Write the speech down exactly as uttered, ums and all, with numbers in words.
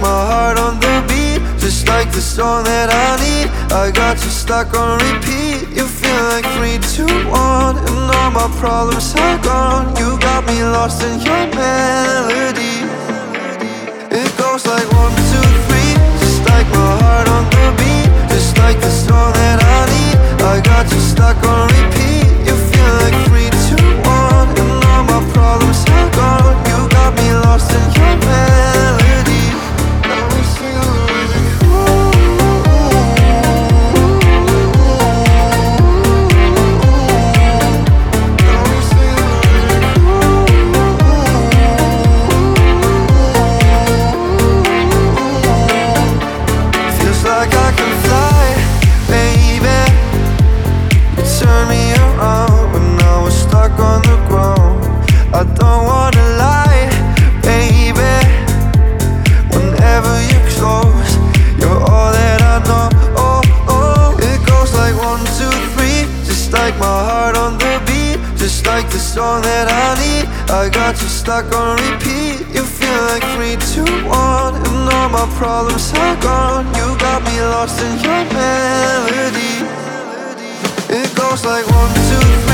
my heart on the beat, just like the song that I need. I got you stuck on repeat. You feel like three, two, one, and all my problems are gone. You got me lost in your melody. It goes like one, two, three, just like my heart on the beat, just like the song that I need. I got you stuck on repeat. You feel like three, two, one, and all my problems are gone. You got me lost in your melody. Now we sing like, ooh. Now we sing like, ooh. Feels like I can fly, baby. You turn me around when I was stuck on the ground. I don't wanna lie, baby. Whenever you're close, you're all that I know. Oh, oh, it goes like one, two, three, just like my heart on the beat, just like the song that I need. I got you stuck on repeat. You feel like three, two, one, and all my problems are gone. You got me lost in your melody. It goes like one, two, three.